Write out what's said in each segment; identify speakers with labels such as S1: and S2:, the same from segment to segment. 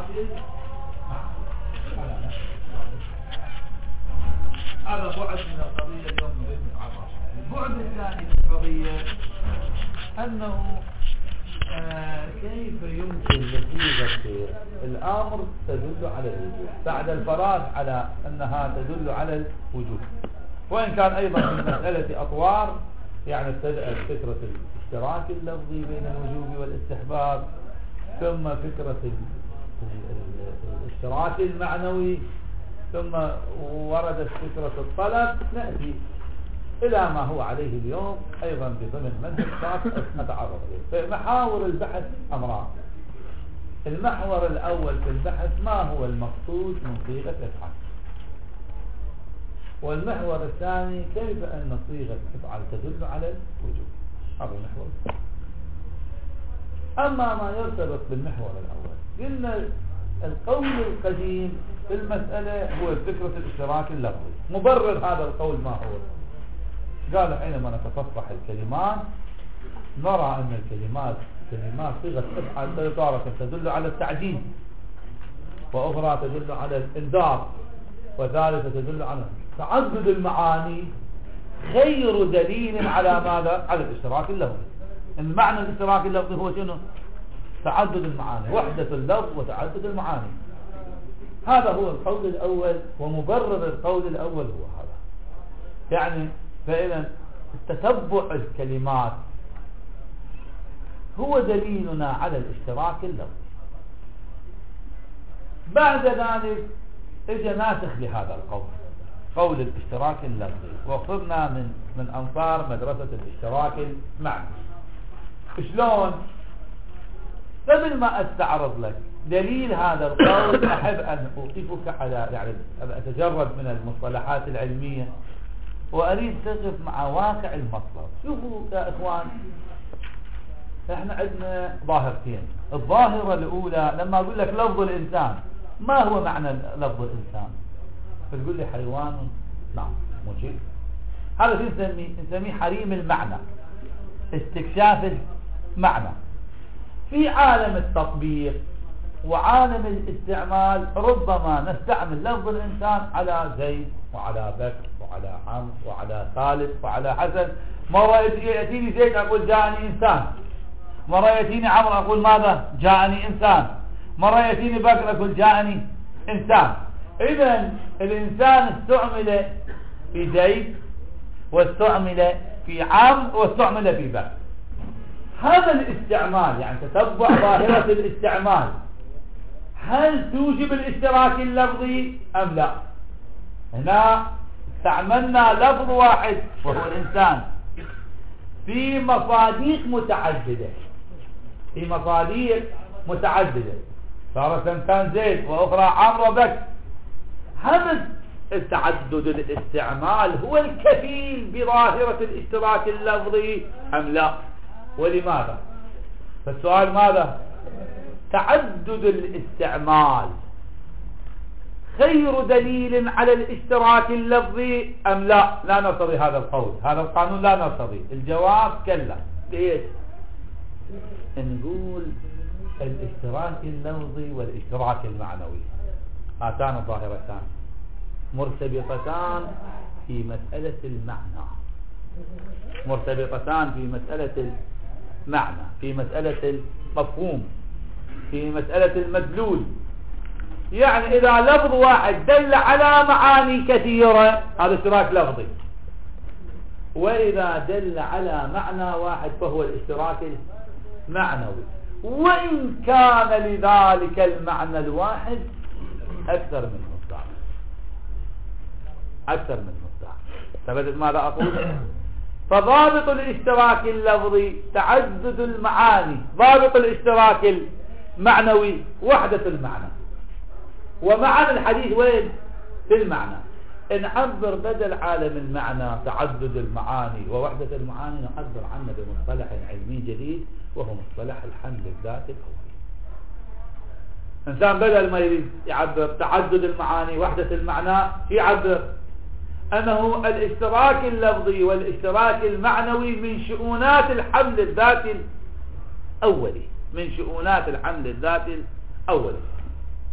S1: هذا بعد من القضية اليوم نريد نتعرف. البعد الثاني من القضية أنه كيف يمكن لصيغة الأمر تدل على الوجوب بعد الفراغ على أنها تدل على الوجوب، وإن كان أيضا في مسألة أطوار، يعني ابتدأت فكرة الاشتراك اللفظي بين الوجوب والاستحباب، ثم فكرة الاشتراك المعنوي، ثم وردت فكرة الطلب. نأتي إلى ما هو عليه اليوم أيضا في ضمن منهج خاص نتعرض إليه. فمحاور البحث أمران. المحور الأول في البحث ما هو المقصود من صيغة افعل، والمحور الثاني كيف أن صيغة افعل تدل على الوجوب. هذا المحور الثاني. أما ما يرتبط بالمحور الأول، قلنا القول القديم في المسألة هو فكرة الاشتراك اللفظي. مبرر هذا القول ما هو؟ قال حينما نتصفح الكلمات نرى أن الكلمات صيغة افعل تارة تدل على التعجيل، وأخرى تدل على الإنذار، وثالثة تدل على تعدد المعاني. خير دليل على ماذا؟ على الاشتراك اللفظي. المعنى الاشتراك اللفظي هو شنو؟ تعدد المعاني، وحدة اللفظ وتعدد المعاني. هذا هو القول الأول، ومبرر القول الأول هو هذا. يعني فإذا تتبع الكلمات هو دليلنا على الاشتراك اللفظي. بعد ذلك اجى ناسخ لهذا القول، قول الاشتراك اللفظي، وصرنا من أنصار مدرسة الاشتراك المعنوي. شلون؟ قبل ما استعرض لك دليل هذا القول أحب أن أوقفك على، يعني أتجرد من المصطلحات العلمية وأريد تقف مع واقع المطلب. شوفوا يا إخوان، احنا عندنا ظاهرتين. الظاهرة الأولى لما أقول لك لفظ الإنسان، ما هو معنى لفظ الإنسان؟ بتقول لي حيوان. نعم، مو شيء. هذا نسميه حريم المعنى، استكشاف المعنى. في عالم التطبيق وعالم الاستعمال ربما نستعمل لفظ الإنسان على زيد وعلى بكر وعلى عمرو وعلى خالد وعلى حسن. مرة يأتيني زيد أقول جاءني إنسان، مرة يأتيني عمرو أقول ماذا؟ جاءني إنسان، مرة يأتيني بكر أقول جاءني إنسان. إذن الإنسان استعمل في زيد، واستعمل في عمرو، واستعمل في بكر. هذا الاستعمال، يعني تتبع ظاهرة الاستعمال، هل توجب الاشتراك اللفظي أم لا؟ هنا استعملنا لفظ واحد وهو الإنسان في مصاديق متعددة، في مصاديق متعددة، صارت إنسان زيد وأخرى عمرو وبكر. هذا التعدد الاستعمال هو الكفيل بظاهرة الاشتراك اللفظي أم لا؟ ولماذا؟ فالسؤال ماذا؟ تعدد الاستعمال خير دليل على الاشتراك اللفظي أم لا؟ لا نرتضي هذا القول، هذا القانون لا نرتضي. الجواب كلا. ليش؟ نقول الاشتراك اللفظي والاشتراك المعنوي هاتان الظاهرتان مرتبطتان في مسألة المعنى، مرتبطتان في مسألة المعنى، في مسألة المفهوم، في مسألة المدلول. يعني إذا لفظ واحد دل على معاني كثيرة هذا اشتراك لفظي، وإذا دل على معنى واحد فهو الاشتراك المعنوي، وإن كان لذلك المعنى الواحد أكثر من مصداق، أكثر من مصداق. ثبتت ماذا أقول؟ فضابط الاشتراك اللفظي تعدد المعاني، ضابط الاشتراك المعنوي وحدة المعنى. ومعنى الحديث وين؟ في المعنى. نعبر بدل عالم المعنى تعدد المعاني ووحدة المعاني، نعبر عنه بمصطلح علمي جديد وهو مصطلح الحمل الذاتي الأولي. إنسان بدل ما يريد يعبر تعدد المعاني وحدة المعنى، يعبر أنه الاشتراك اللفظي والاشتراك المعنوي من شؤونات الحمل الذاتي الأولي، من شؤونات الحمل الذاتي الأولي.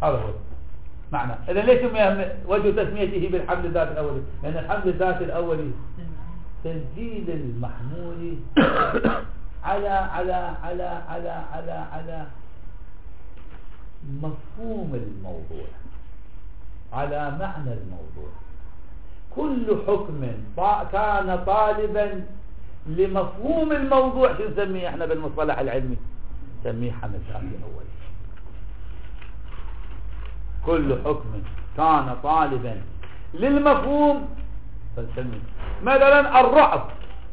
S1: هذا هو معنى. إذا ليش وجه تسميته بالحمل الذاتي الأولي؟ لأن الحمل الذاتي الأولي تنزيل المحمول على مفهوم الموضوع، على معنى الموضوع. كل حكم كان طالبا لمفهوم الموضوع شو نسميه احنا بالمصطلح العلمي؟ نسميه حمل ذاتي أولي. كل حكم كان طالبا للمفهوم فنسميه. مثلا الرعب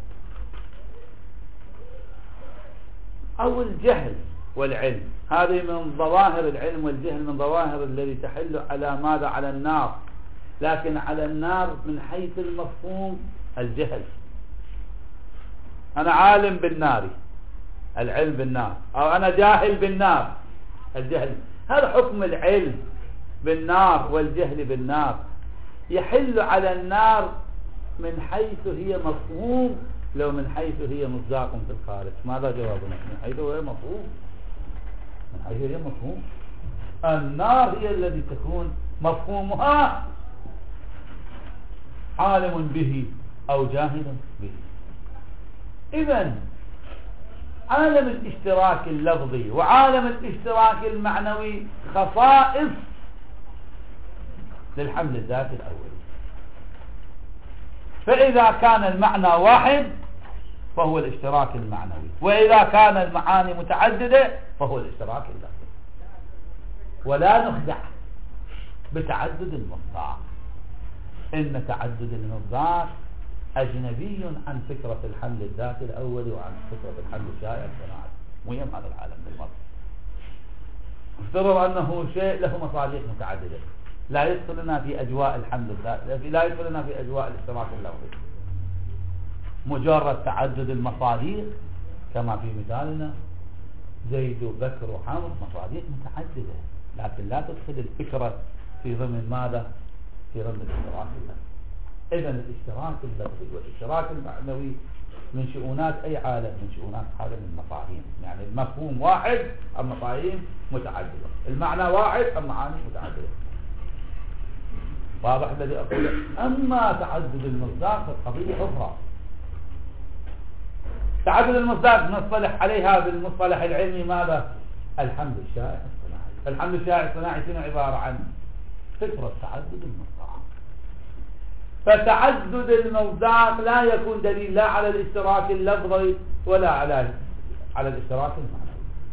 S1: أو الجهل والعلم، هذه من ظواهر العلم والجهل، من ظواهر الذي تحل على ماذا؟ على النار. لكن على النار من حيث المفهوم الجهل. أنا عالم بالنار، العلم بالنار، أو أنا جاهل بالنار، الجهل. هذا حكم العلم بالنار والجهل بالنار، يحل على النار من حيث هي مفهوم، لو من حيث هي مصداق في الخارج. ماذا جوابنا؟ من حيث هي مفهوم، من حيث هي مفهوم. النار هي التي تكون مفهومها عالم به أو جاهل به. إذن عالم الاشتراك اللفظي وعالم الاشتراك المعنوي خصائص للحمل الذاتي الأولي. فإذا كان المعنى واحد فهو الاشتراك المعنوي، وإذا كان المعاني متعددة فهو الاشتراك اللفظي. ولا نخدع بتعدد المصداق، إن تعدد المصداق أجنبي عن فكرة الحمل الذاتي الأولي وعن فكرة الحمل الشائع الصناعي. مهم هذا العالم بالمرة. افترض أنه شيء له مصادق متعددة، لا يدخلنا في أجواء الحمل الذاتي، لا يدخلنا في أجواء الاشتراك اللفظي. مجرد تعدد المصادق كما في مثالنا زيد وبكر وحامد، مصادق متعددة، لكن لا تدخل الفكرة في ضمن ماذا؟ في ضمن الاشتراك اللفظي. إذن الاشتراك اللفظي والاشتراك المعنوي من شؤونات أي عالم؟ من شؤونات عالم المفاهيم. يعني المفهوم واحد، المفاهيم متعددة، المعنى واحد، المعاني متعددة. واضح الذي أقوله؟ أما تعدد المصداق فالقضية أخرى. تعدد المصداق نصطلح عليها بالمصطلح العلمي ماذا؟ الحمل الشائع الصناعي. الحمل الشائع الصناعي شنو عبارة عن؟ فكرة تعدد المصداق. فتعدد المصداق لا يكون دليل لا على الاشتراك اللفظي ولا على الاشتراك المعنوي.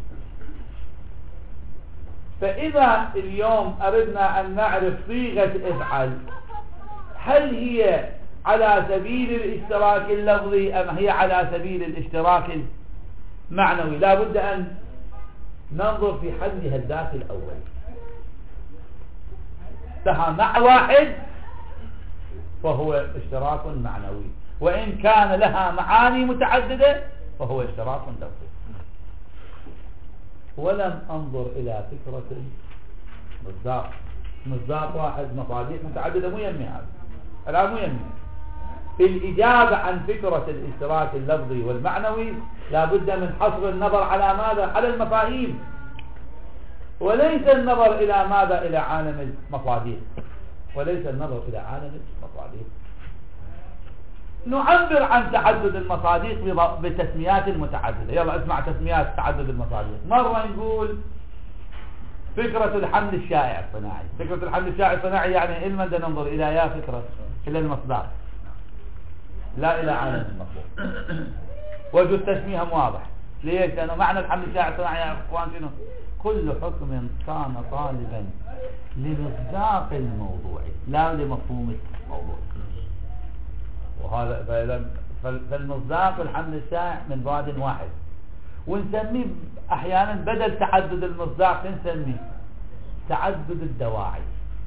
S1: فإذا اليوم أردنا أن نعرف صيغة افعل، هل هي على سبيل الاشتراك اللفظي أم هي على سبيل الاشتراك المعنوي؟ لا بد أن ننظر في حدها الذاتي الأول. لها معنى واحد فهو اشتراك معنوي، وإن كان لها معاني متعددة فهو اشتراك لفظي. ولم أنظر إلى فكرة مصداق واحد، مصادق متعددة، مو يمي هذا الآن، مو يمي. في الإجابة عن فكرة الاشتراك اللفظي والمعنوي لا بد من حصر النظر على ماذا؟ على المفاهيم، وليس النظر إلى ماذا؟ إلى عالم المصادق، وليس النظر إلى عالم المصادق. نعبر عن تعدد المصادق بتسميات متعددة. يلا اسمع تسميات تعدد المصادق. مرة نقول فكرة الحمل الشائع الصناعي. فكرة الحمل الشائع الصناعي يعني إلما بدنا ننظر إلى يا فكرة إلى المصدر، لا إلى عالم المفهوم. وجه التسمية واضح. ليش؟ لأنه معنى الحمل الشائع الصناعي يا أخوان شنو؟ كل حكم كان طالبا لمصداق الموضوع لا لمفهوم الموضوع. وهذا فالمصداق الحمل الشائع من بعد واحد، ونسميه احيانا بدل تعدد المصداق نسميه تعدد الدواعي.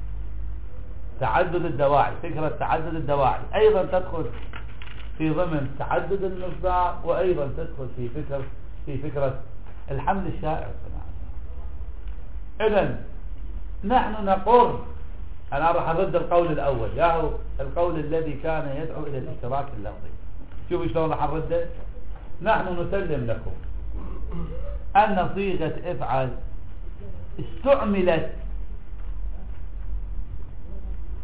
S1: تعدد الدواعي، فكرة تعدد الدواعي ايضا تدخل في ضمن تعدد المصداق، وايضا تدخل في فكرة الحمل الشائع الصناعي. اذن نحن نقر، أنا راح أرد القول الأول، ياهو القول الذي كان يدعو إلى الاشتراك اللفظي. شوفوا شلون راح نرده. نحن نسلم لكم أن صيغة افعل استعملت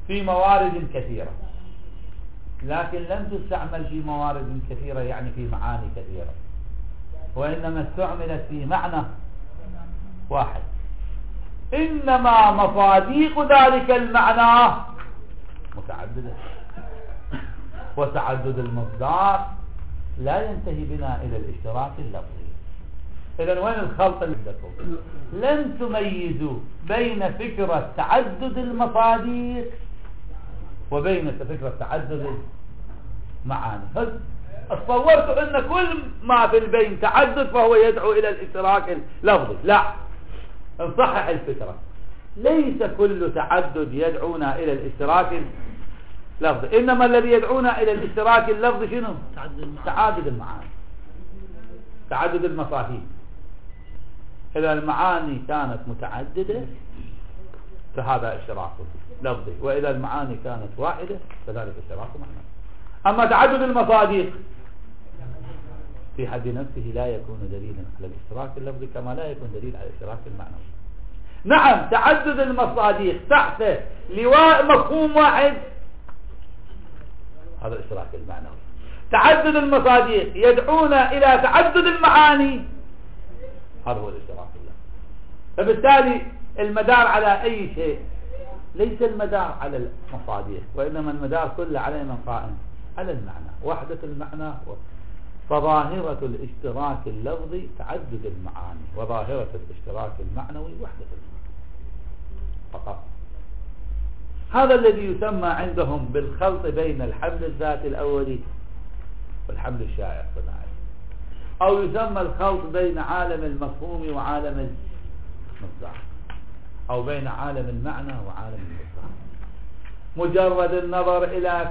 S1: في موارد كثيرة، لكن لم تستعمل في موارد كثيرة يعني في معاني كثيرة، وإنما استعملت في معنى واحد. إنما مصاديق ذلك المعنى متعددة، وتعدد المصداق لا ينتهي بنا إلى الاشتراك اللفظي. إذن وين الخلط اللي عندكم؟ لن تميزوا بين فكرة تعدد المصاديق وبين فكرة تعدد المعاني. هل تصورت أن كل ما في البين تعدد فهو يدعو إلى الاشتراك اللفظي؟ لا، نصحح الفكرة، ليس كل تعدد يدعونا إلى الاشتراك اللفظي، إنما الذي يدعونا إلى الاشتراك اللفظي شنو؟ تعدد المعاني، تعدد المفاهيم. إذا المعاني كانت متعددة فهذا اشتراك لفظي، وإذا المعاني كانت واحدة فذلك اشتراك معنوي. أما تعدد المصاديق في حد نفسه لا يكون دليلا على الاشتراك اللفظي كما لا يكون دليل على الاشتراك المعنوي. نعم، تعدد المصاديق تحت لواء مفهوم واحد هذا الاشتراك المعنوي. تعدد المصاديق يدعونا إلى تعدد المعاني هذا هو الاشتراك اللفظي. فبالتالي المدار على أي شيء ليس المدار على المصاديق، وإنما المدار كله على من قائم على المعنى، وحدة المعنى. فظاهرة الاشتراك اللفظي تعدد المعاني، وظاهرة الاشتراك المعنوي وحدة المعنى فقط. هذا الذي يسمى عندهم بالخلط بين الحمل الذاتي الأولي والحمل الشائع الصناعي، أو يسمى الخلط بين عالم المفهوم وعالم المصداق، أو بين عالم المعنى وعالم المصداق. مجرد النظر إلى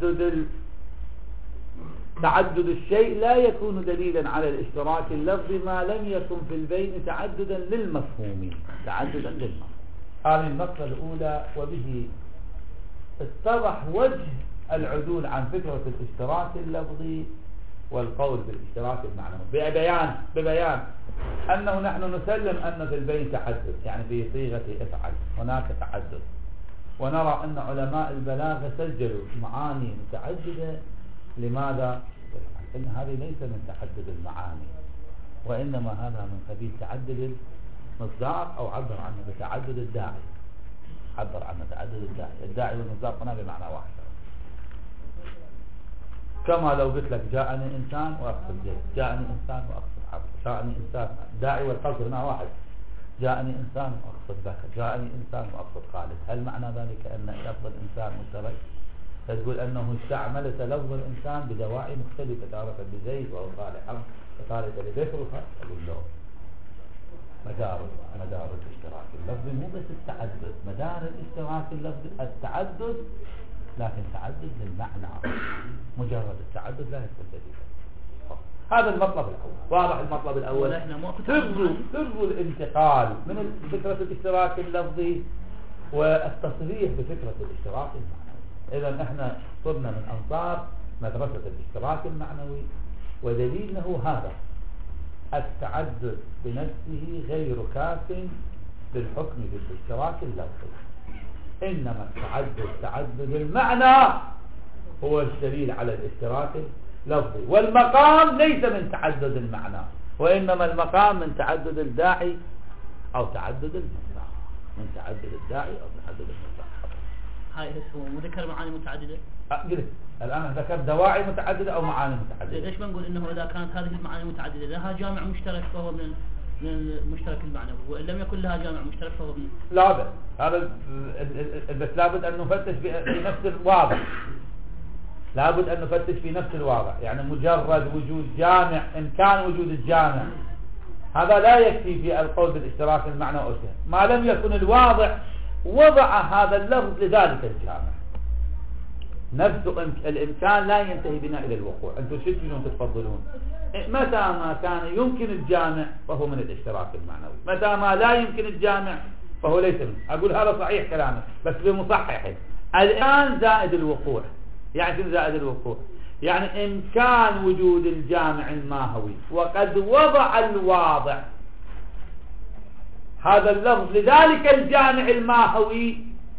S1: تعدد الشيء لا يكون دليلا على الاشتراك اللفظي ما لم يكن في البين تعددا للمفهوم، تعددا للمفهوم. هذه النقطة الأولى، وبه اتضح وجه العدول عن فكرة الاشتراك اللفظي والقول بالاشتراك المعنوي ببيان أنه نحن نسلم أن في البين تعدد، يعني في صيغة افعل هناك تعدد، ونرى أن علماء البلاغة سجلوا معاني متعددة. لماذا؟ إن هذه ليس من تعدد المعاني، وإنما هذا من قبيل تعدد المصداق، أو عبر عنه بتعدد الداعي. عبر عنه تعدد الداعي والمصداق هنا بمعنى واحد. كما لو قلت لك جاءني إنسان وأقصد زيد، جاءني إنسان وأقصد عبد، جاءني إنسان، داعي والقصد هنا واحد. جاءني إنسان وأقصد بكر، جاءني إنسان وأقصد خالد. هل معنى ذلك أن لفظ الإنسان مشترك؟ تقول أنه استعملت لفظ الإنسان بدواعي مختلفة، تارة بزيد وهو صالحا، وتارة لبكر وخالد. أقول له مدار الاشتراك اللفظي مو بس التعدد، مدار الاشتراك اللفظي التعدد، لكن تعدد للمعنى. مجرد التعدد لا يكون دليلا. هذا المطلب الأول. واضح المطلب الأول؟ سر الانتقال من فكرة الاشتراك اللفظي والتصريح بفكرة الاشتراك المعنوي. إذا احنا صرنا من أنصار مدرسة الاشتراك المعنوي، ودليله هذا: التعدد بنفسه غير كاف للحكم بالاشتراك اللفظي، إنما تعدد المعنى هو الدليل على الاشتراك اللفظي. والمقام ليس من تعدد المعنى، وإنما المقام من تعدد الداعي أو تعدد المصداق، من تعدد الداعي أو تعدد المصداق.
S2: هاي هو ذكر معاني متعددة.
S1: قلت الآن ذكر دواعي متعددة أو معاني متعددة.
S2: ليش ما نقول إنه إذا كانت هذه المعاني متعددة لها جامع مشترك فهو من المشترك المعنوي، وإن لم يكن لها جامع مشترك فهو من
S1: لا بد. هذا بس لابد أن نفتش في نفس الواضح. لابد أن نفتش في نفس الواضح، يعني مجرد وجود جامع، إن كان وجود الجامع هذا لا يكفي في القول بالاشتراك المعنوي أو شيء، ما لم يكن الواضح وضع هذا اللفظ لذلك الجامع. نفس الإمكان لا ينتهي بنا إلى الوقوع. أنتم شو تجون تتفضلون؟ متى ما كان يمكن الجامع فهو من الاشتراك المعنوي، متى ما لا يمكن الجامع فهو ليس منه. أقول هذا صحيح كلامه بس بمصحح. الآن زائد الوقوع، يعني شنو زائد الوقوع؟ يعني إمكان وجود الجامع الماهوي، وقد وضع الواضع هذا اللفظ لذلك الجامع الماهوي،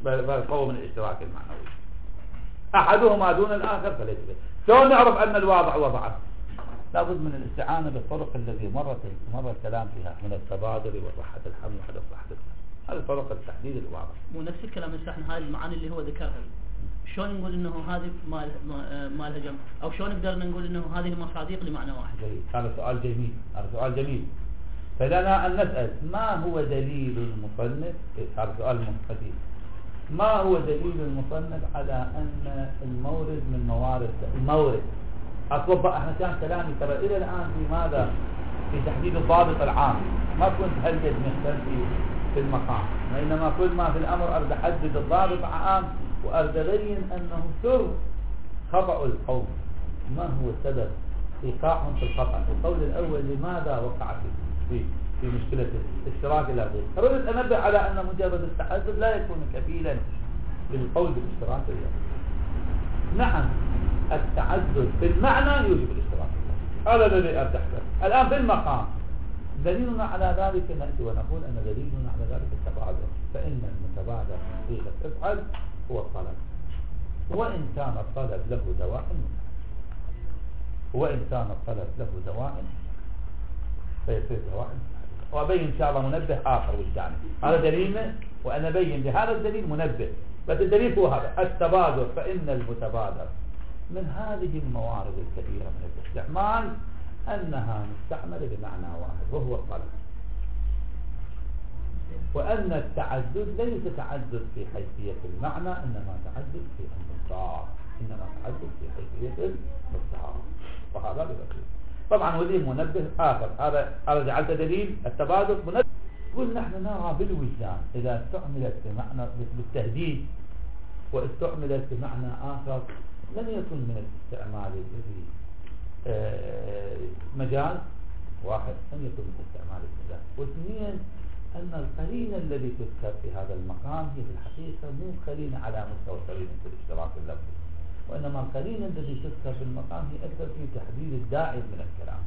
S1: فهو من الاشتراك المعنوي. أحدهما دون الآخر فليس به. شلون نعرف أن الواضع وضعه؟ لابد من الاستعانة بالطرق التي مر الكلام فيها من التبادل وصحة الحمل وحدث صحة الحمل. هذه طرق التحديد الواضح.
S2: ونفس الكلام احنا هذه المعاني اللي هو ذكرها، شلون نقول انه هذه ما لها جمع، او شلون نقدر نقول انه هذه مصادق لمعنى واحد؟
S1: جيد. هذا سؤال جميل. فلنا أن نسأل ما هو دليل المصنف؟ هذا سؤال مستفيد. ما هو دليل المصنف على أن المورد من المورد أطلب. احنا كان كلامي ترى إلى الآن في ماذا؟ في تحديد الضابط العام. ما كنت هلجد مختل في المقام، وإنما كل ما في الأمر أرد أحدد الضابط عام وأرد أبين أنه سر خطأ القوم. ما هو السبب إيقاعهم في الخطأ؟ القول الأول لماذا وقع في مشكلة الاشتراك اللفظي. أردت أنبه على أن مجرد التحدث لا يكون كفيلا للقول بالاشتراك اللفظي. نعم التعدد في المعنى يوجب الاشتراك اللفظي، هذا الذي أرجح له. الآن في المقام دليلنا على ذلك نأتي ونقول أن دليلنا على ذلك التبادر، فإن المتبادر من صيغة افعل هو الطلب، وإن كان الطلب له دواء فيصير دواء. وأبين إن شاء الله منبه آخر والثاني هذا دليلنا، وأنا أبين بهذا الدليل منبه. بس الدليل هو هذا التبادر، فإن المتبادر من هذه الموارد الكثيرة من الاستعمال أنها مستعملة بمعنى واحد وهو الطلب، وأن التعدد ليس تعدد في حيثية المعنى، إنما تعدد في المصدر، وهذا بذلك. طبعا وليه منبه آخر، هذا جعلت دليل التبادل منبه. قل نحن نرى بالوجدان إذا استعملت بمعنى بالتهديد واستعملت بمعنى آخر لم يكن من الاستعمال الذي مجال واحد، لم يكن من استعمال المجال. واثنين أن القرينة الذي تذكر في هذا المقام هي في الحقيقة مو قرينة على مستوى قرينة الاشتراك اللفظي، وإنما القرينة التي تذكر في المقام هي أكثر في تحديد الداعي من الكلام.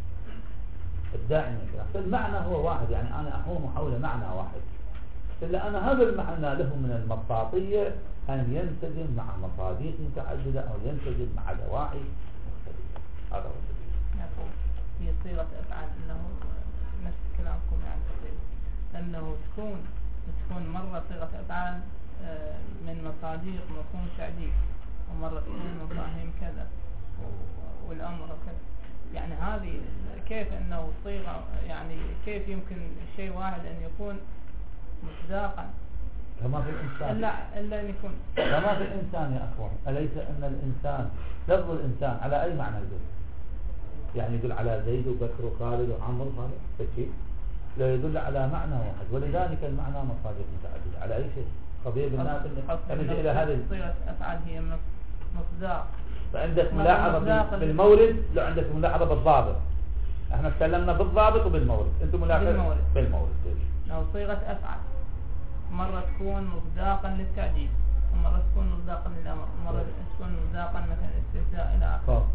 S1: فالمعنى هو واحد، يعني أنا أحوم حول معنى واحد، إلا أن هذا المعنى له من المطاطية أن ينسجم مع مصادق متعددة أو ينسجم مع دواعي مختلفة. هذا هو
S3: الدليل. هي صيغة أفعال أنه نفس كلامكم يعني تقريبا، لأنه تكون مرة صيغة أفعال من مصادق مفهوم تعديل، ومرة تكون مفاهيم كذا والأمر كذا. يعني هذه كيف أنه صيغة، يعني كيف يمكن شيء واحد أن يكون مصداقا
S1: كما في الإنسان؟
S3: إلا أن يكون
S1: كما في الإنسان يا أخوان. أليس أن الإنسان لفظ الإنسان على أي معنى يدل؟ يعني يدل على زيد وبكر وخالد وعمر وخالد فشيء، لا يدل على معنى واحد، ولذلك المعنى مصادق متعددة على أي شيء. قضية بالناس أن نجي إلى هذه
S3: صيغة أفعال هي مصداق.
S1: فعندك ملاحظة بالمورد، لو عندك ملاحظة بالضابط. احنا تكلمنا بالضابط وبالمورد، انتم ملاحظة بالمورد.
S3: لو صيغة أفعال مرة تكون مصداقا للتعديل، ومرة تكون مصداقا للأمر، ومرة تكون مصداقا مثلا الاستثناء إلى آخره.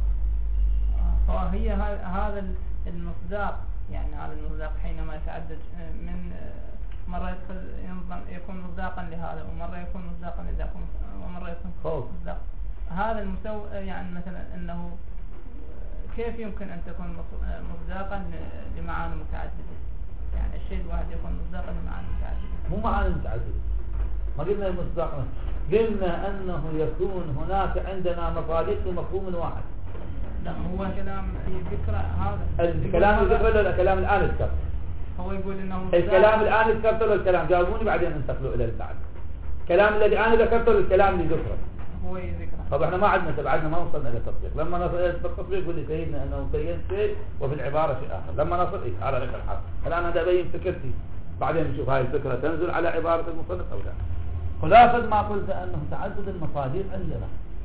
S3: فهي هذا المصداق، يعني هذا المصداق حينما يتعدد من مرة يكون مصداقا لهذا، ومرة يكون مصداقا لذاك، ومرة يكون مصداق. هذا المسوى يعني مثلا أنه كيف يمكن أن تكون مصداقا لمعاني متعددة؟ يعني الشيء الواحد يكون مصداقا لمعاني متعددة.
S1: مو معاني متعددة، ما قلنا مصداقا، قلنا أنه يكون هناك عندنا مصادق لمفهوم واحد.
S3: لا هو كلام فكرة، هذا
S1: الكلام الذكر ولا الكلام الآن الذكر؟
S3: هو يقول إنه
S1: الكلام الآن ذكرته ولا الكلام؟ جاوبوني بعدين انتقلوا إلى البعد. الكلام الذي أنا ذكرته ولا الكلام اللي ذكره؟
S3: هو يذكره.
S1: طب احنا ما عندنا تبعدنا، ما وصلنا إلى التطبيق. لما نصل إلى التطبيق يقول لي سيدنا أنه بين شيء وفي العبارة شيء آخر. لما نصل على لك الحق. الآن أنا أبين فكرتي، بعدين نشوف هاي الفكرة تنزل على عبارة المصنف أو لا. خلاصة ما قلت أنه تعدد المصادر عندنا.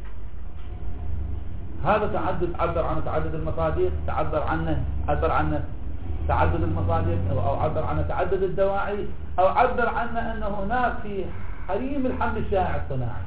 S1: هذا تعدد عبر عن تعدد المصادر، عبر عنه تعدد المصادر، أو عبر عنه تعدد الدواعي، أو عبر عنه أنه هناك في حريم الحمل الشائع الصناعي،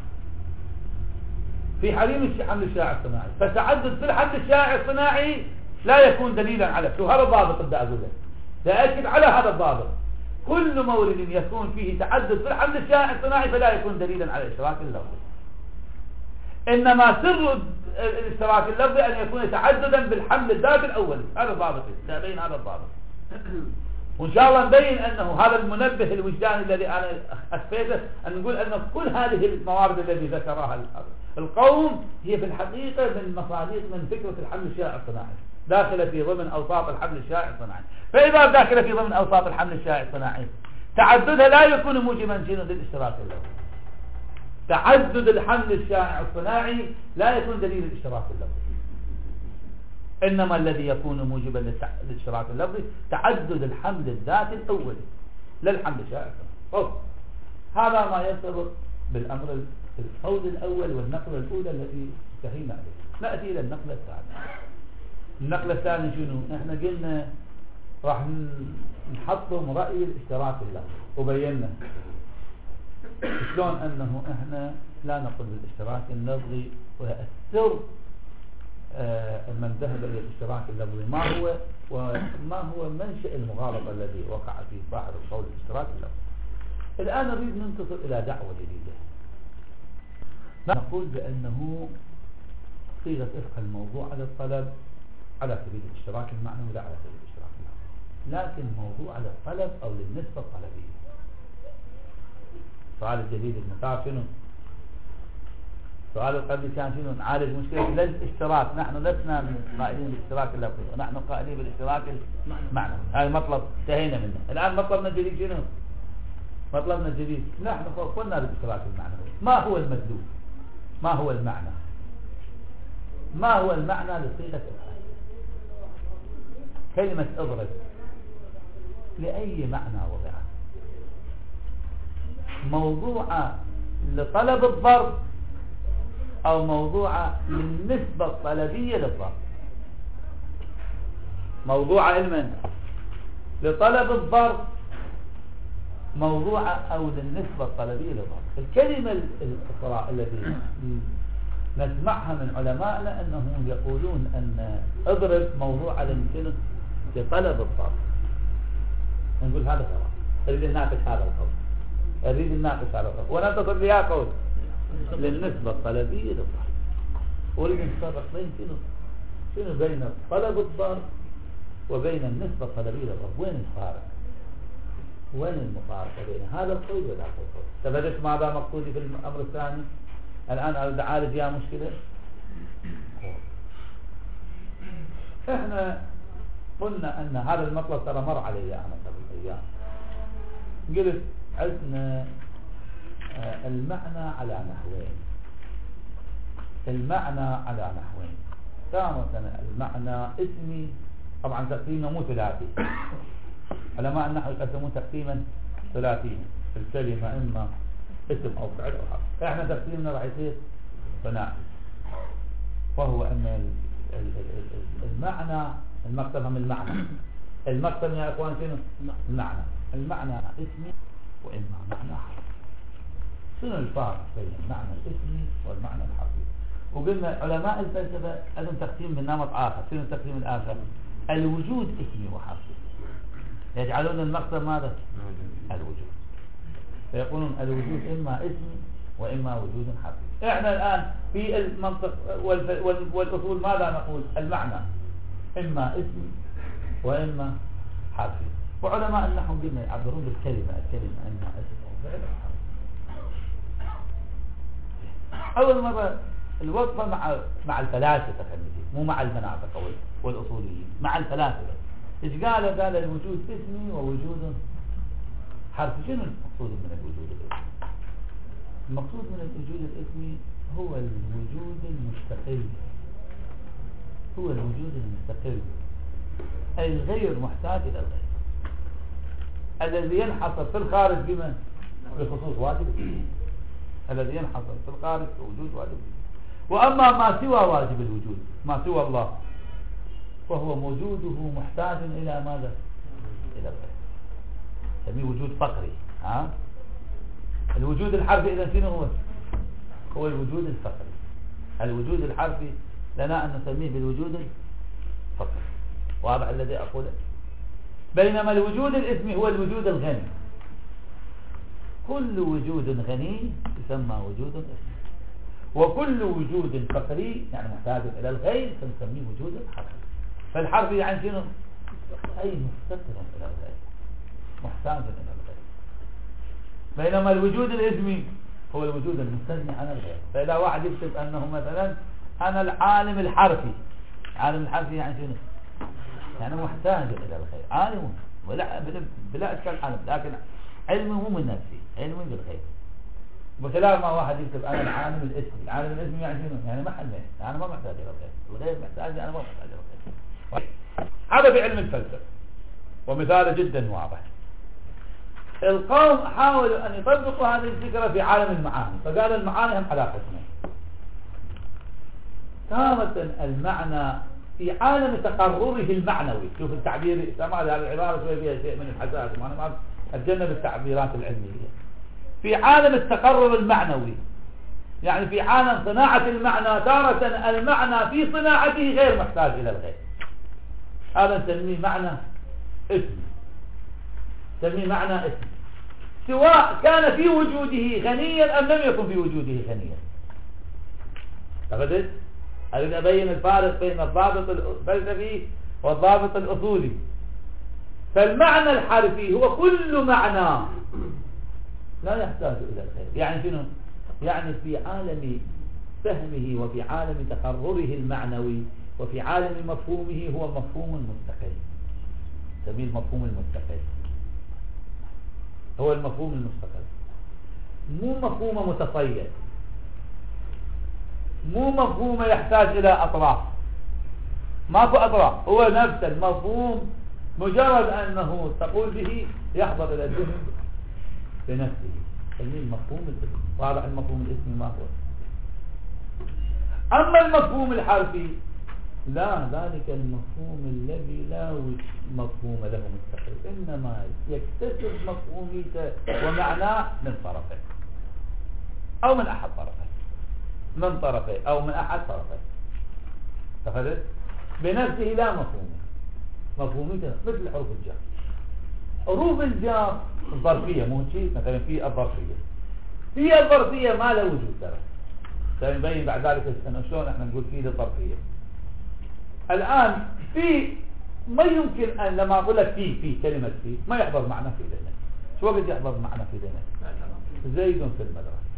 S1: في حريم الحمل الشائع الصناعي. فتعدد في الحمل الشائع الصناعي لا يكون دليلا على شو. هذا الضابط بدي أقوله، لا أكد على هذا الضابط. كل مورد يكون فيه تعدد في الحمل الشائع الصناعي فلا يكون دليلا على الاشتراك اللفظي. إنما سر الاشتراك اللفظي أن يكون تعددا بالحمل الذات الأولي. هذا الضابط، نبين هذا الضابط، وإن شاء الله نبين أنه هذا المنبه الوجداني الذي أنا أخفيته، أن نقول أن كل هذه الموارد التي ذكرها القوم هي في الحقيقة من مصادر من فكرة الحمل الشائع الصناعي، داخلة في ضمن أوساط الحمل الشائع الصناعي. فإذا داخلة في ضمن أوساط الحمل الشائع الصناعي تعددها لا يكون موجبا للاشتراك اللفظي. تعدد الحمل الشائع الصناعي لا يكون دليل الاشتراك اللفظي، إنما الذي يكون موجبا للاشتراك اللفظي تعدد الحمل الذاتي الأولي للحمل الشائع الصناعي. هذا ما يرتبط بالأمر القول الأول والنقلة الأولى التي انتهينا عليه. نأتي إلى النقلة الثانية. النقلة الثانية شنو؟ احنا قلنا راح نحطم رأي الاشتراك اللفظي وبينا شلون أنه احنا لا نقول بالاشتراك اللفظي، والسر من ذهب إلى الاشتراك اللفظي ما هو وما هو منشأ المغالطة الذي وقع في ظاهر القول الاشتراك اللفظي. الآن نريد ننتصر إلى دعوة جديدة. نقول بأنه صيغة إفقه الموضوع على الطلب على سبيل الاشتراك المعنوي ولا على سبيل الاشتراك اللفظي، لكن موضوع على الطلب أو للنسبة الطلبية. السؤال الجديد المثار شنو؟ السؤال القبلي كان شنو؟ نعالج مشكلة الاشتراك. نحن لسنا قائلين بالاشتراك اللفظي ونحن قائلين بالاشتراك المعنوي. هذا مطلب انتهينا منه. الآن مطلبنا الجديد شنو؟ مطلبنا الجديد نحن قلنا بالاشتراك المعنوي. ما هو المدلول؟ ما هو المعنى؟ ما هو المعنى لصيغة الآية؟ كلمة اضرب لأي معنى وضعت؟ موضوعة لطلب الضرب أو موضوعة للنسبة الطلبية للضرب؟ موضوعة علما لطلب الضرب، موضوعة أو للنسبة الطلبية للضرب. الكلمة الأخرى التي نسمعها من علمائنا أنهم يقولون أن اضرب موضوعة لطلب الضرب. نقول هذا غلط، نريد نناقش هذا القول، نريد نناقش هذا القول وننتصر لها قول للنسبة الطلبية للضرب. أريد أن نفرق بين شنو بين طلب الضرب وبين النسبة الطلبية للضرب. وين الفارق؟ وين المفارقة بين هذا القول وذاك القول؟ تبدت ماذا مقصودي في الأمر الثاني؟ الآن أريد أعالج يا مشكلة. إحنا قلنا أن هذا المطلب ترى مر علي أنا قبل أيام. قلت عندنا المعنى على نحوين. المعنى على نحوين. تارة المعنى اسمي، طبعا تقسيمه مو ثلاثي. علماء النحو يقسمون تقسيما ثلاثيا في الكلمة، إما اسم أو فعل أو حرف. احنا تقسيمنا راح يصير ثنائي، وهو أن المعنى المقسم من المعنى. المقسم يا أخوان شنو؟ المعنى. المعنى اسمي وإما معنى حرف. شنو الفارق بين المعنى الاسمي والمعنى الحرفي؟ وقلنا علماء الفلسفة لهم تقسيم من نمط آخر. شنو التقسيم الآخر؟ الوجود اسمي وحرفي. يجعلون المقسم ماذا؟ الوجود. فيقولون الوجود إما اسمي وإما وجود حرفي. احنا الآن في المنطق والأصول ماذا نقول؟ المعنى إما اسمي وإما حرفي. وعلماء النحو قلنا يعبرون بالكلمة، الكلمة إما اسم أو فعل أو حرف. أول مرة الوصفة مع الفلاسفة، مو مع المناطق والأصوليين، مع الفلاسفة. إيش قال؟ قال الوجود اسمي ووجود حرفي. شنو المقصود من الوجود الاسمي؟ المقصود من الوجود الاسمي هو الوجود المستقل، هو الوجود المستقل أي الغير محتاج إلى الغير، الذي ينحصر في الخارج بما بخصوص واجب، الذي ينحصر في الخارج بوجود واجب. وأما ما سوى واجب الوجود، ما سوى الله، فهو وجوده محتاج إلى ماذا؟ إلى الغير، نسميه وجود فقري. الوجود الحرفي إذا شنو هو؟ هو الوجود الفقري. الوجود الحرفي لنا أن نسميه بالوجود الفقري، واضح الذي أقوله؟ بينما الوجود الاسمي هو الوجود الغني. كل وجود غني يسمى وجود اسمي، وكل وجود فقري يعني محتاج إلى الغير فنسميه وجود حرفي. فالحرفي يعني شنو؟ أي مفتقر إلى الغير، محتاج إلى الغير. بينما الوجود الاسمي هو الوجود المستغني عن الغير. فإذا واحد يكتب أنه مثلا أنا العالم الحرفي، العالم الحرفي يعني شنو؟ يعني محتاج إلى الغير، عالم بلا إشكال عالم، لكن علمه مو من نفسه، علمه بالغير. بخلاف ما واحد يكتب أنا العالم الاسمي، العالم الاسمي يعني شنو؟ يعني محل منه، أنا ما محتاج إلى الغير، الغير محتاج، أنا ما محتاج إلى الغير. هذا في علم الفلسفة، ومثاله جدا واضح. القوم حاولوا أن يطبقوا هذه الفكرة في عالم المعاني، فقال المعاني هم على قسمين. تارة المعنى في عالم تقرره المعنوي، شوف التعبير استعمال هذه العبارة شوي فيها شيء من الحساسة، وأنا ما أتجنب التعبيرات العلمية. في عالم التقرر المعنوي يعني في عالم صناعة المعنى، تارة المعنى في صناعته غير محتاج إلى الغير، هذا نسميه معنى اسمي، نسميه معنى اسمي، سواء كان في وجوده غنيا أم لم يكن في وجوده غنيا. أخذت؟ أريد أبين الفارق بين الضابط الفلسفي والضابط الأصولي. فالمعنى الحرفي هو كل معنى لا يحتاج إلى الغير، يعني شنو؟ يعني في عالم فهمه وفي عالم تقرره المعنوي وفي عالم مفهومه هو مفهوم مستقل، سميه المفهوم المستقل، هو المفهوم المستقل، مو مفهوم متصيد، مو مفهوم يحتاج إلى أطراف، ماكو أطراف، هو نفس المفهوم مجرد أنه تقول به يحضر إلى الذهن بنفسه، سميه المفهوم الاسمي. واضح المفهوم الاسمي ما هو. أما المفهوم الحرفي لا، ذلك المفهوم الذي لا مفهوم له مستقل، إنما يكتسب مفهوميته ومعناه من طرفين أو من أحد طرفين، من طرفين أو من أحد طرفين. تفضل بنفسه لا مفهومه، مفهوميته مثل حروف الجر. حروف الجر الظرفية مو شيء، مثلا في الظرفية ما له وجود ترى، سنبين بعد ذلك شلون احنا نقول فيه الظرفية. الآن في ما يمكن أن لما أقول لك في كلمة في ما يحضر معنى في ذهنك. شو وقت يحضر معنى في ذهنك؟ زيد في المدرسة،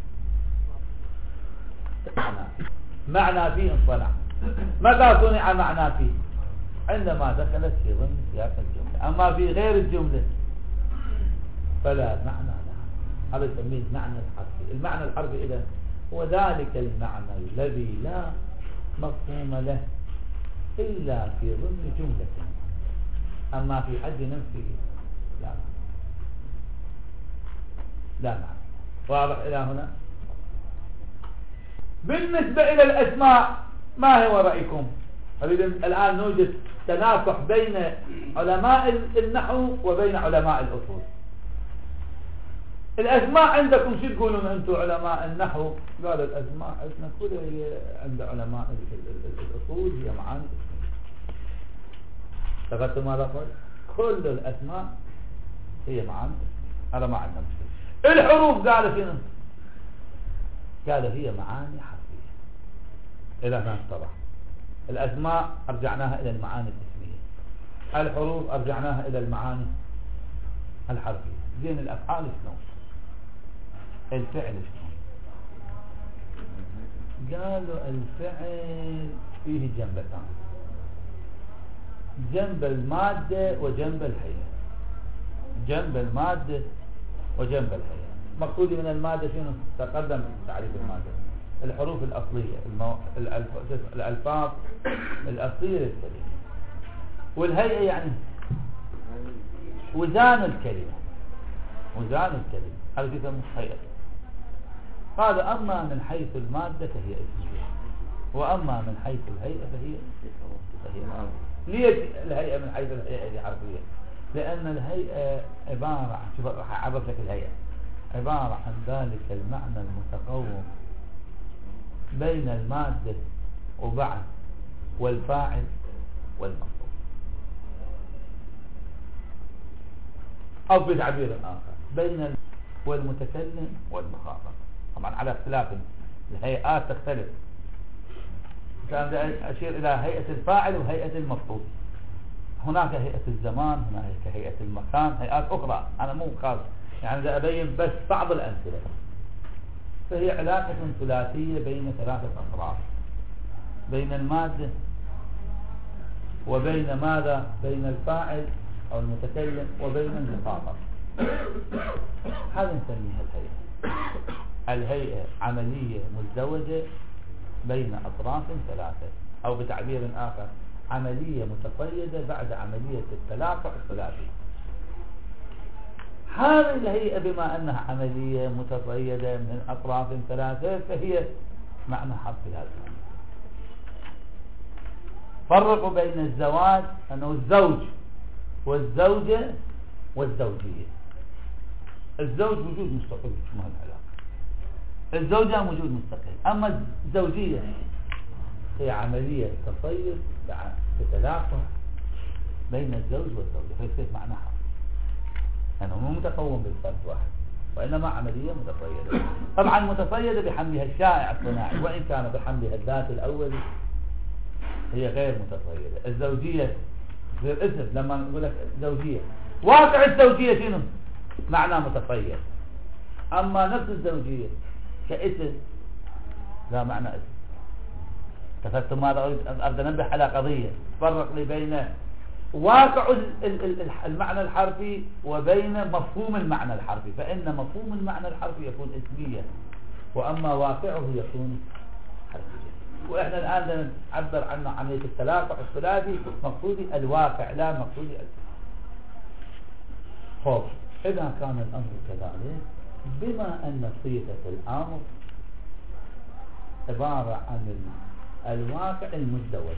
S1: معنى في انصنع. متى صنع معنى في؟ عندما دخلت في ضمن سياق الجملة. أما في غير الجملة فلا معنى لها. هذا يسميه المعنى الحرفي. المعنى الحرفي إذن هو ذلك المعنى الذي لا مفهوم له إلا في ضمن جملة، أما في حد نفسه لا معنى. واضح إلى هنا؟ بالنسبة إلى الأسماء ما هو رأيكم؟ الآن نوجد تنافح بين علماء النحو وبين علماء الأصول. الأسماء عندكم شو تقولون أنتم علماء النحو؟ قال الأسماء عندنا كلها عند علماء الأصول هي معاني اسمية. تفهمتوا ماذا قلت؟ كل الأسماء هي معاني اسمية، هذا ما عندنا مشكلة. الحروف قال شنو؟ قال هي معاني حرفية. إلى هنا اتضح. الأسماء أرجعناها إلى المعاني الاسمية، الحروف أرجعناها إلى المعاني الحرفية. زين الأفعال شلون؟ الفعل شلون؟ قالوا الفعل فيه جنبتان، جنب المادة وجنب الهيئة. جنب المادة وجنب الهيئة. مقصودي من المادة شنو؟ تقدم تعريف المادة، الحروف الأصلية، الألفاظ الأصلية للكلمة. والهيئة يعني وزان الكلمة، وزان الكلمة، هذا يسمى هيئة. هذا أما من حيث المادة فهي اسمية، وأما من حيث الهيئة فهي ليش الهيئة من حيث الهيئة دي حرفية؟ لأن الهيئة عبارة عن، شوف راح أعرف لك الهيئة، عبارة عن ذلك المعنى المتقوم بين المادة وبعد والفاعل والمفعول. أو بتعبير آخر بين والمتكلم والمخاطب، طبعا على اختلاف الهيئات تختلف. مثلا أشير إلى هيئة الفاعل وهيئة المفعول. هناك هيئة الزمان، هناك هيئة المكان، هيئات أخرى أنا مو خاص يعني أبين بس بعض الأمثلة. فهي علاقة ثلاثية بين ثلاثة أطراف، بين المادة وبين ماذا؟ بين الفاعل أو المتكلم وبين المخاطب. هذا نسميها الهيئة. الهيئة عملية مزدوجة بين أطراف ثلاثة، أو بتعبير آخر عملية متقيدة بعد عملية التلاقح الثلاثي. هذه الهيئة بما أنها عملية متقيدة من أطراف ثلاثة فهي معنى حرفي هذا. فرقوا بين الزواج أنه الزوج والزوجة والزوجية. الزوج وجود مستقل ما العلاقة، الزوجة وجود مستقل. أما الزوجية هي عملية تصيد تتلاقح بين الزوج والزوجة، فيصير معنى حرفي يعني مو متقوم بالفرد واحد، وإنما عملية متقيدة. طبعا متقيدة بحملها الشائع الصناعي، وإن كان بحملها الذات الأول هي غير متقيدة. الزوجية غير اسم، لما نقول لك زوجية واقع الزوجية شنو؟ معنى متقيد. أما نفس الزوجية كاسم لا معنى اسم. تفهمتم ماذا أريد أنبه على قضية فرق لي بين واقع المعنى الحرفي وبين مفهوم المعنى الحرفي. فإن مفهوم المعنى الحرفي يكون اسميا، وأما واقعه يكون حرفيا. وإحنا الآن نعبر عنه عملية التلاقح الثلاثي، مقصودي الواقع لا مقصودي الاسم. خب إذا كان الأمر كذلك، بما أن صيغة الأمر عبارة عن الواقع المزدوج،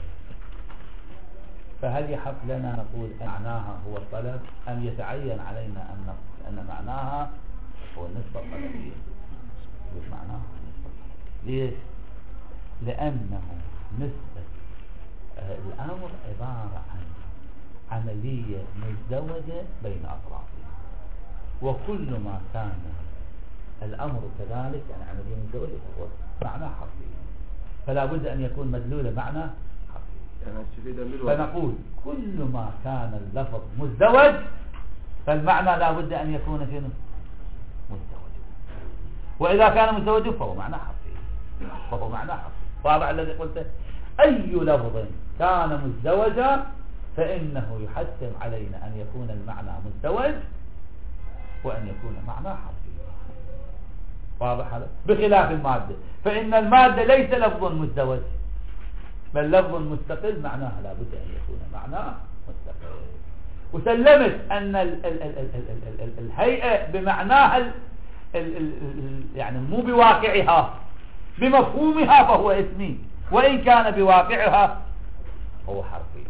S1: فهل يحق لنا نقول معناها هو الطلب، أم يتعين علينا أن نقول أن معناها هو النسبة الطلبية؟ معناها النسبة الطلبية. ليش؟ لأنه نسبة الأمر عبارة عن عملية مزدوجة بين أطرافها، وكل ما كان الأمر كذلك يعني عملية مزدوجة فهو معنى حرفي، فلا بد أن يكون مدلول معنى حرفي. فنقول كل ما كان اللفظ مزدوج فالمعنى لا بد أن يكون شنو؟ مزدوج. وإذا كان مزدوج فهو معنى حرفي. واضح الذي قلته؟ أي لفظ كان مزدوجا فإنه يحتم علينا أن يكون المعنى مزدوج وأن يكون معنى حرفي. واضح هذا؟ بخلاف المادة، فإن المادة ليس لفظ مزدوج بل لفظ مستقل، معناها لا بد أن يكون معناه مستقل. وسلمت أن الهيئة بمعناها يعني مو بواقعها، بمفهومها فهو اسمي، وإن كان بواقعها هو حرفي.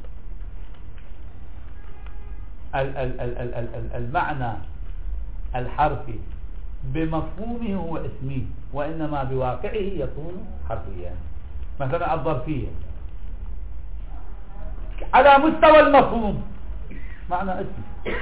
S1: المعنى الحرفي بمفهومه هو اسمي، وإنما بواقعه يكون حرفيا. مثلا الظرفية على مستوى المفهوم معنى اسمي،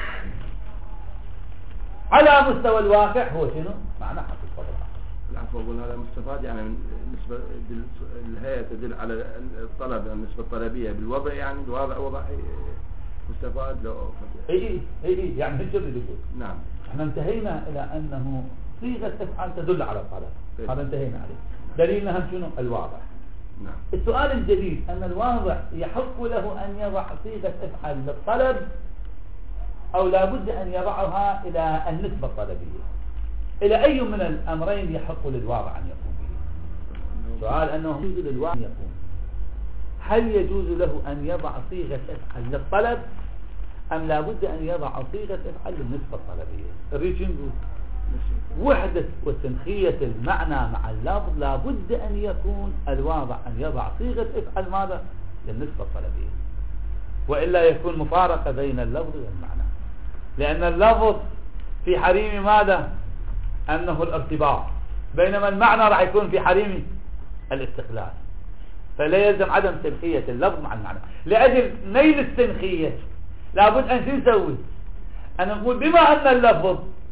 S1: على مستوى الواقع هو شنو؟ معنى حرفي.
S4: العفو، أقول هذا مستفاد يعني بالنسبة الهيئة تدل على الطلب، النسبة الطلبية بالوضع، يعني الوضع وضع مستفاد لو
S1: اي يعني هالشيء اللي يقول.
S4: نعم.
S1: احنا انتهينا الى انه صيغة افعال تدل على الطلب، هذا انتهينا عليه. دليلنا هم شنو؟ الواضع.
S4: نعم.
S1: السؤال الجديد أن الواضع يحق له أن يضع صيغة افعل للطلب أو لا بد أن يضعها إلى النسبة الطلبية. إلى أي من الأمرين يحق للواضع أن يقوم به؟ سؤال أنه يجوز للواضع أن يقوم. هل يجوز له أن يضع صيغة افعل للطلب أم لا بد أن يضع صيغة افعل للنسبة الطلبية؟ الريشن وحدة وتنخية المعنى مع اللفظ لا بد أن يكون الواضع أن يضع صيغة افعل ماذا؟ للنسبة الطلبية، وإلا يكون مفارقة بين اللفظ والمعنى، لأن اللفظ في حريم ماذا؟ أنه الارتباط، بينما المعنى راح يكون في حريم الاستقلال. فلا يلزم عدم تنخية اللفظ مع المعنى. لأجل نيل التنخية لابد أن نسوي أن نقول بما أن اللفظ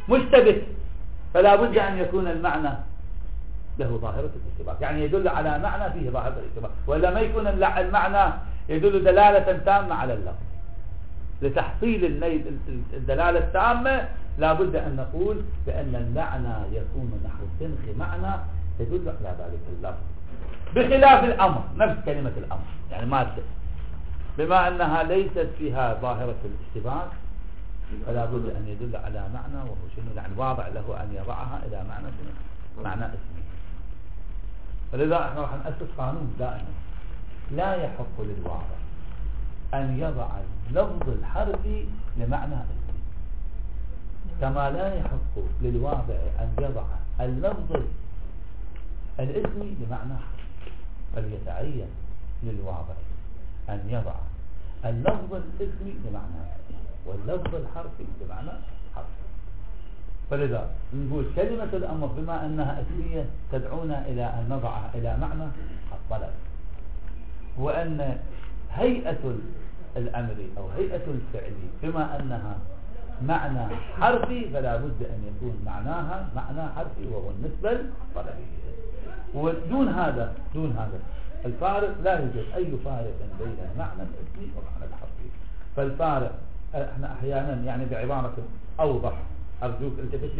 S1: مشتبك، فلا بد أن يكون المعنى له ظاهرة الاشتباك، يعني يدل على معنى فيه ظاهرة الاشتباك، ولا ما يكون المعنى يدل دلالة تامة على اللفظ. لتحصيل الدلالة التامة لا بد أن نقول بأن المعنى يكون نحو سنخ معنى يدل على ذلك اللفظ، بخلاف الأمر، نفس كلمة الأمر يعني مادة، بما أنها ليست فيها ظاهرة الاشتباك فلا بد أن يدل على معنى، وهو شنو يعني واضع له أن يضعها إلى معنى اسمي. فلذا احنا راح نأسس قانون دائما، لا يحق للواضع أن يضع اللفظ الحرفي لمعنى اسمي، كما لا يحق للواضع أن يضع اللفظ الاسمي لمعنى حرفي. فليتعين للواضع أن يضع اللفظ الاسمي لمعنى اسمي واللفظ الحرفي بمعنى حرفي. فلذا نقول كلمة الأمر بما أنها اسمية تدعونا إلى أن نضعها إلى معنى الطلب، وأن هيئة الأمر أو هيئة الفعل بما أنها معنى حرفي فلا بد أن يكون معناها معنى حرفي وهو النسبة الطلبية. ودون هذا الفارق لا يوجد أي فارق بين المعنى الاسمي والمعنى الحرفي. فالفارق احنا احيانا يعني بعبارة اوضح، ارجوك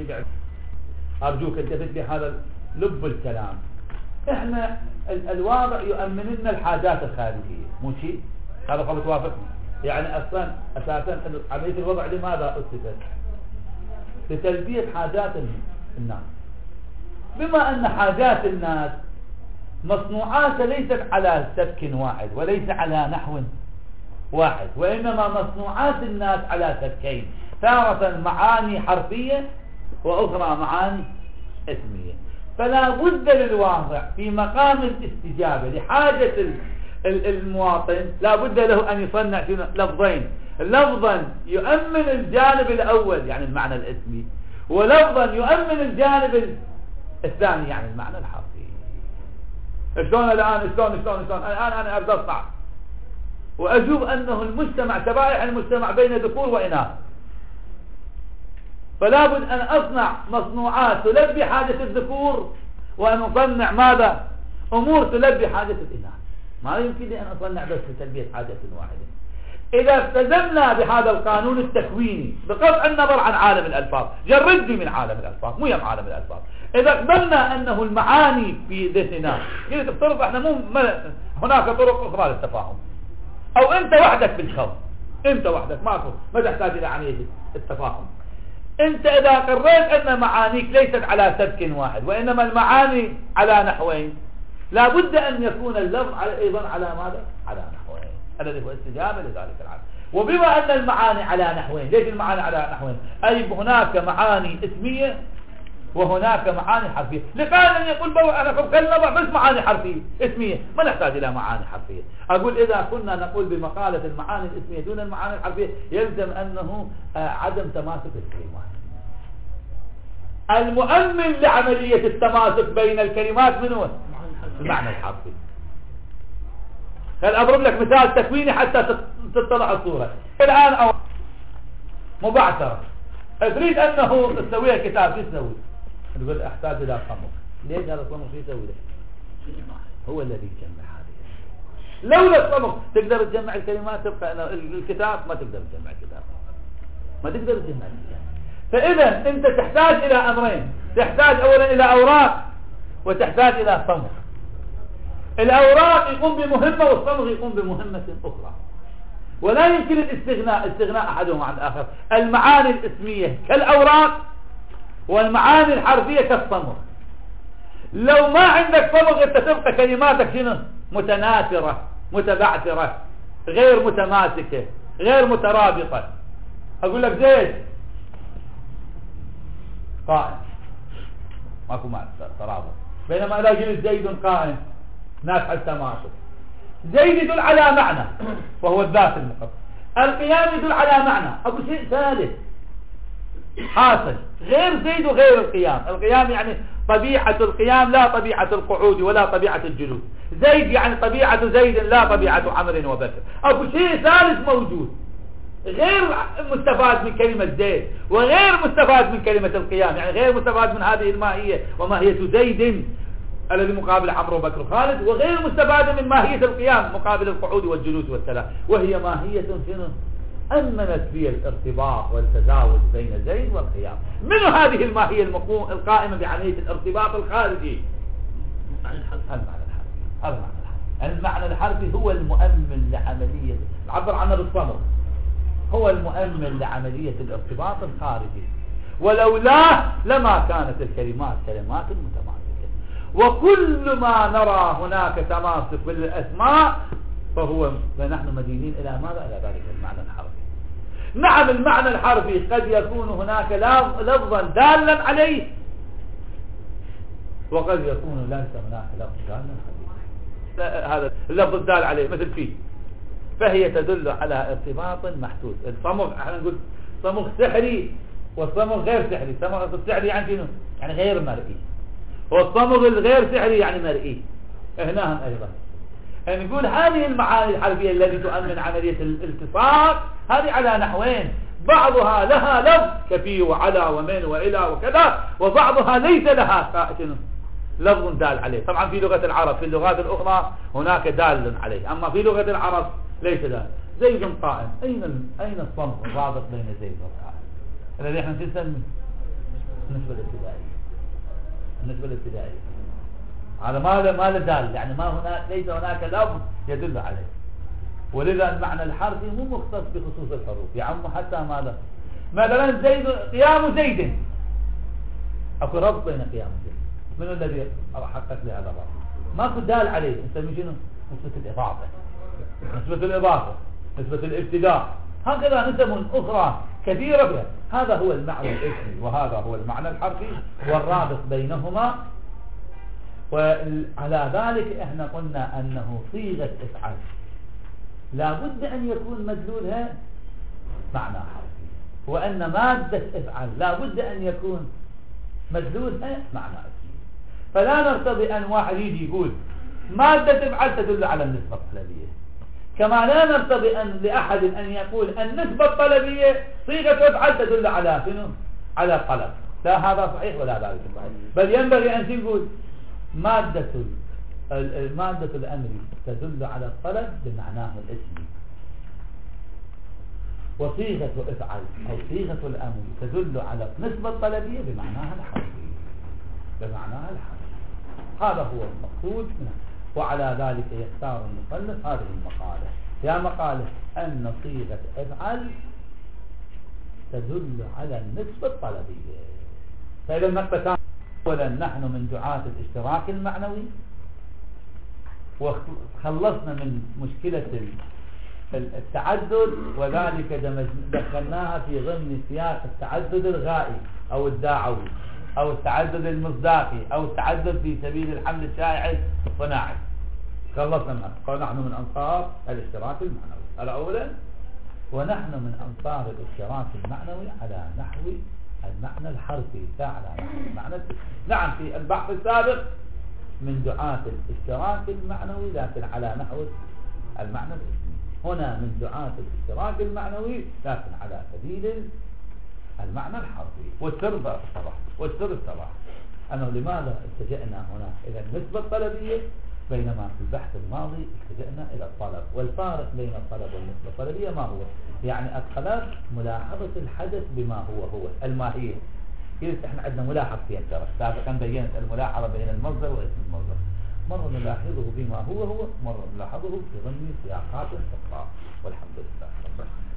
S1: التفت لي هذا لب الكلام. احنا الواضع يؤمن لنا الحاجات الخارجية، مو شيء هذا قبل توافقنا. يعني اساسا عملية الوضع لماذا اسست؟ لتلبية حاجات الناس، بما ان حاجات الناس مصنوعات ليست على سبك واحد وليس على نحو واحد، وإنما مصنوعات الناس على سبكين، تارة معاني حرفية وأخرى معاني اسمية. فلا بد للواضع في مقام الاستجابة لحاجة المواطن لا بد له أن يصنع لفظين، لفظا يؤمن الجانب الأول يعني المعنى الاسمي، ولفظا يؤمن الجانب الثاني يعني المعنى الحرفي. شلون الآن الآن أنا أبدأ أصنع وأشوف أنه المجتمع شبائح المجتمع بين ذكور وإناث، فلا بد أن أصنع مصنوعات تلبي حاجة الذكور وأن أصنع ماذا؟ أمور تلبي حاجة الإناث. ما يمكن لي أن أصنع بس لتلبية حاجة واحدة. إذا التزمنا بهذا القانون التكويني بقطع النظر عن عالم الألفاظ، جردني من عالم الألفاظ مو يم عالم الألفاظ، إذا قبلنا أنه المعاني في ذهننا كيف تفترض احنا هناك طرق أخرى للتفاهم، أو أنت وحدك في الكون، أنت وحدك ما تحتاج إلى عملية التفاهم. أنت إذا قررت أن معانيك ليست على سبك واحد وإنما المعاني على نحوين، لا بد أن يكون اللفظ أيضا على ماذا؟ على نحوين، الذي هو استجابة لذلك العالم. وبما أن المعاني على نحوين، ليش المعاني على نحوين؟ أي هناك معاني اسمية وهناك معاني حرفية. لقال أن يقول أنا خلنا بس معاني حرفية اسمية، ما نحتاج إلى معاني حرفية. أقول إذا كنا نقول بمقالة المعاني الاسمية دون المعاني الحرفية يلزم أنه عدم تماسك الكلمات. المؤمن لعملية التماسك بين الكلمات من هو؟ المعنى الحرفي. خل أضرب لك مثال تكويني حتى تطلع الصورة. الآن أو مبعثرة تريد أنه تسويها كتاب، شو تسوي؟ تقول أحتاج إلى صمغ. ليش هذا الصمغ شو يسوي له؟ هو الذي يجمع هذه. لولا الصمغ تقدر تجمع الكلمات، تبقى الكتاب ما تقدر تجمع الكتاب، ما تقدر تجمع الكتاب. فإذا أنت تحتاج إلى أمرين، تحتاج أولا إلى أوراق وتحتاج إلى صمغ. الأوراق يقوم بمهمة والصمغ يقوم بمهمة أخرى، ولا يمكن استغناء أحدهما عن الآخر. المعاني الاسمية كالأوراق والمعاني الحرفية كالصمغ. لو ما عندك صمغ انت تبقى كلماتك شنو؟ متناثرة متبعثرة غير متماسكة غير مترابطة. أقول لك زيد قائم ماكو مع ترابط، بينما لا يجلس زيد قائم نافع التماسك. زيد يدل على معنى وهو الذات المقدس، القيام يدل على معنى أبو شيء ثالث حاصل غير زيد وغير القيام. القيام يعني طبيعة القيام لا طبيعة القعود ولا طبيعة الجلوس. زيد يعني طبيعة زيد لا طبيعة عمرو وبكر. أبو شيء ثالث موجود غير مستفاد من كلمة زيد، وغير مستفاد من كلمة القيام، يعني غير مستفاد من هذه الماهية وماهية زيد الذي مقابل عمرو وبكر وخالد، وغير مستفاد من ماهية القيام مقابل القعود والجلوس والسلام، وهي ماهية أمنت فيها الارتباط والتزاوج بين زيد والقيام. من هذه الماهية القائمة بعملية الارتباط الخارجي؟ المعنى الحرفي هو المؤمن لعملية، عبر عنه بالصمغ، هو المؤمن لعملية الارتباط الخارجي، ولولاه لما كانت الكلمات كلمات متماسكة. وكل ما نرى هناك تماسك بالأسماء فنحن مدينين إلى ماذا؟ إلى ذلك المعنى الحرفي. نعم، المعنى الحرفي قد يكون هناك لفظا دالا عليه، وقد يكون ليس هناك لفظ دالا عليه. هذا اللفظ الدال عليه مثل فيه، فهي تدل على ارتباط محدود. الصمغ احنا نقول صمغ سحري والصمغ غير سحري. الصمغ السحري يعني شنو؟ يعني غير مرئي، والصمغ الغير سحري يعني مرئي. هنا هم ايضا نقول هذه المعاني الحرفية التي تؤمن عملية الالتصاق هذه على نحوين، بعضها لها لفظ كفي وعلى ومن وإلى وكذا، وبعضها ليس لها لفظ دال عليه. طبعا في لغة العرب، في اللغات الأخرى هناك دال عليه، أما في لغة العرب ليس دال. زيد قائم، أين الصمغ الرابط بين زيد والقائم الذي احنا نسميه النسبة الابتدائية؟ هذا ما له دال، يعني ليس هناك لفظ يدل عليه. ولذا المعنى الحرفي مو مختص بخصوص الحروف، يعم حتى ماذا؟ مثلا زيد، قيام زيد، اكو ربط بين قيام زيد. من الذي حقق لهذا الربط؟ ماكو دال عليه، نسميه شنو؟ نسبة الإضافة، نسبة الابتداء، هكذا نسب أخرى كثيرة فيها. هذا هو المعنى الاسمي وهذا هو المعنى الحرفي والرابط بينهما. وعلى ذلك احنا قلنا انه صيغة افعل لا بد ان يكون مدلولها معنى حرفي، وان مادة افعل لا بد ان يكون مدلولها معنى اسمي. فلا نرتضي ان واحد يجي يقول مادة افعل تدل على النسبة الطلبية، كما لا نرتضي ان لاحد ان يقول النسبة الطلبية صيغة افعل تدل على شنو؟ على طلب. لا هذا صحيح ولا ذلك صحيح، بل ينبغي ان تقول مادة الأمر تدل على الطلب بمعناه الاسمي، وصيغة افعل أو صيغة الأمر تدل على النسبة الطلبية بمعناها الحرفي. هذا هو المقصود منه. وعلى ذلك يختار المصنف هذه المقالة، يا مقالة أن صيغة افعل تدل على النسبة الطلبية. فإذا النقطة أولا نحن من دعاة الاشتراك المعنوي، وخلصنا من مشكلة التعدد، وذلك دخلناها في ضمن سياق التعدد الغائي أو الداعوي أو التعدد المصداقي أو التعدد في سبيل الحمل الشائع الصناعي. خلصنا منها، قال نحن من أنصار الاشتراك المعنوي. هذا أولا. ونحن من أنصار الاشتراك المعنوي على نحو المعنى الحرفي، لا على نحو المعنى الاسمي. نعم في البحث السابق من دعاة الاشتراك المعنوي لكن على نحو المعنى الاسمي. هنا من دعاة الاشتراك المعنوي لكن على سبيل المعنى الحرفي. والسر اتضح أنه لماذا اتجأنا هنا إلى النسبة الطلبية بينما في البحث الماضي اتجأنا إلى الطلب. والفارق بين الطلب والنسبة الطلبية ما هو؟ يعني الطلب ملاحظة الحدث بما هو الماهية. احنا عندنا ملاحظتين ترى سابقا بينت الملاحظة بين المصدر واسم المصدر، مرة نلاحظه بما هو مرة نلاحظه في ضمن سياقات أخرى. والحمد لله.